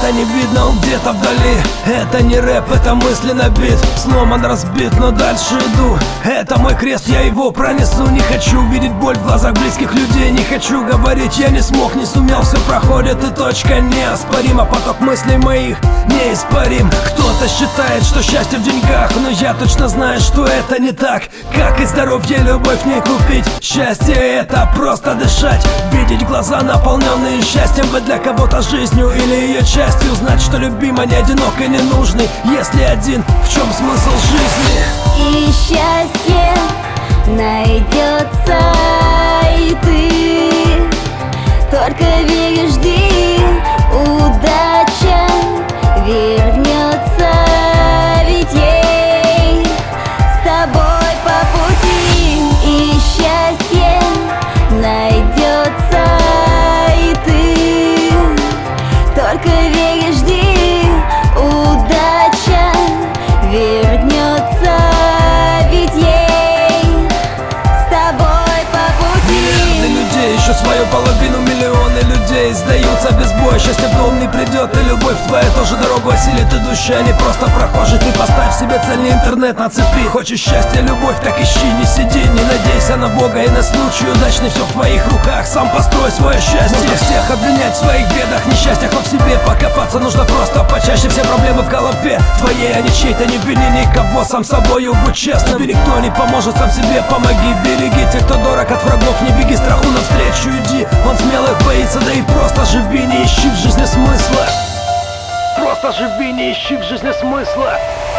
света не видно, он где-то вдали. Это не рэп, это мысли на бит. Сломан, разбит, но дальше иду. Это мой крест, я его пронесу. Не хочу видеть боль в глазах близких людей. Не хочу говорить, я не смог, не сумел. Все проходит и точка неоспорима. Поток мыслей моих неиспорим. Кто-то считает, что счастье в деньгах, но я точно знаю, что это не так. Как и здоровье, любовь не купить. Счастье — это просто дышать, видеть глаза, наполненные счастьем. Быть для кого-то жизнью или ее частью. Знать, что любимый не одинок и не нужный. Если один, в чем смысл жизни? И счастье найдется, и ты только верь, жди, удача вернется, ведь ей с тобой по пути. И счастье найдется, и ты только верь, жди, удача вернется, ведь ей с тобой по пути. Миллиарды людей ищут свою половину, миллионы людей сдаются без боя. Счастье в дом не придет, и любовь твоя тоже дорогу осилит идущая, а не просто прохожий. Ты поставь себе цель, не интернет на цепи. Хочешь счастья, любовь, так ищи, не сиди. Не надейся на Бога и на случай удачный, все в твоих руках, сам построй свое счастье. Можно всех обвинять в своих бедах, несчастьях, но в себе покопаться нужно просто почаще. Все проблемы в голове твоей, а не чьей-то. Не вини никого, сам собою будь честным. Тебе никто не поможет, сам себе помоги. Береги тех, кто дорог, от врагов не беги, страху навстречу иди. Он смелых боится, да и просто живи, не ищи в жизни смысла. Просто живи, не ищи в жизни смысла.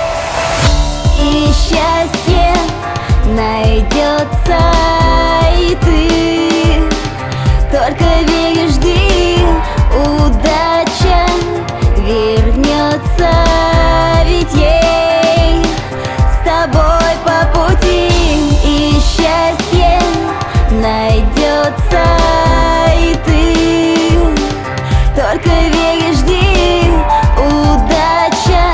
И счастье найдется, и ты только верь, жди, удача вернется, ведь ей с тобой по пути. И счастье найдется, и ты только верь, жди, удача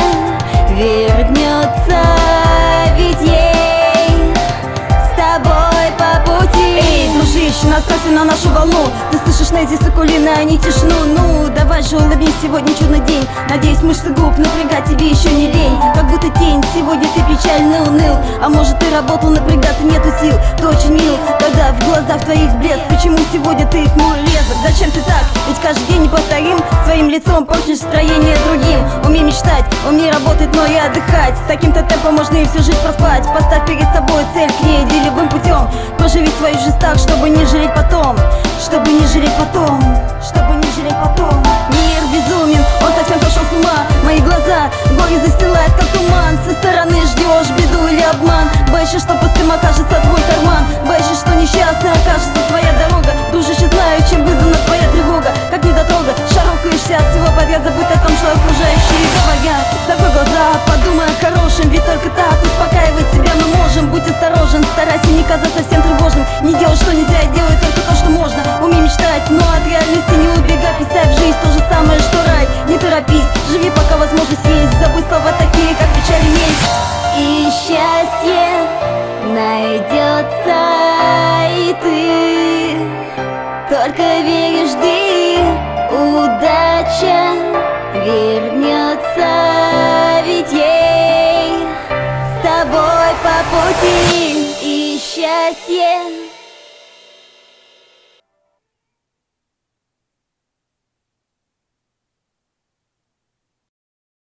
вернется, ведь ей с тобой по пути. Эй, дружище, настроься на нашу волну. Ты слышишь на эти сокулины, а не тишину. Ну, давай же улыбнись, сегодня чудный день. Надеюсь, мышцы губ напрягать тебе еще не лень. Как будто тень, сегодня ты печально уныл. А может, ты работал, напрягаться нету сил. Ты очень мил, когда в глазах твоих блеск. Почему сегодня ты хмурый резок? Зачем ты так? Ведь каждый день неповторим. Своим лицом портишь настроение другим. Умей мечтать, умей работать, но и отдыхать. С таким-то темпом можно и всю жизнь проспать. Поставь перед собой цель, к ней иди любым путем. Проживи свою жизнь так, чтобы не жалеть потом. Чтобы не жалеть потом. Чтобы не жалеть потом. Мир безумен, он совсем сошел с ума. Мои глаза горе застилает, как туман. Со стороны ждешь беду или обман. Боишься, что пустым окажется твой карман. Боишься, что несчастной окажется твоя дорога. Дружище, знаю, чем вызвана твоя тревога. Как недотрога, шарахаешься от всего подряд. Забудь о том, что окружающие говорят. Закрой глаза, подумай о хорошем. Ведь только так успокаивать себя мы можем. Будь осторожен, старайся не казаться совсем тревожным. Не делай, что нельзя, делай только то, что можно. Умей мечтать, но от реальности не убегай. Представь в жизнь то же самое, что рай. Не торопись, живи, пока возможность есть. Забудь слова такие, как печаль и месть. И счастье найдется, и ты только верь, жди, удача вернется, ведь ей с тобой по пути. И счастье